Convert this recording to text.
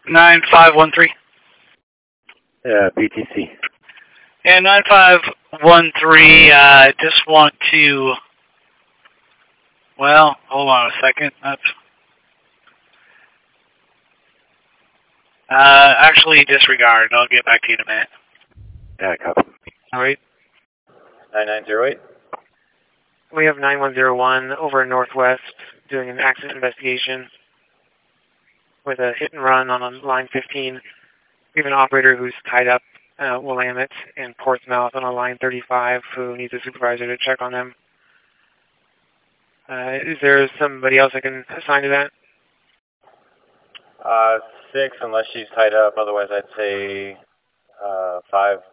9513. BTC. And 9513, just want to, well, hold on a second. That's, actually disregard. I'll get back to you in a minute. Yeah, copy. All right. 9908. We have 9101 over in Northwest doing an accident investigation with a hit and run on line 15. We have an operator who's tied up Willamette and Portsmouth on a line 35 who needs a supervisor to check on them. Is there somebody else I can assign to that? 6, unless she's tied up. Otherwise, I'd say 5.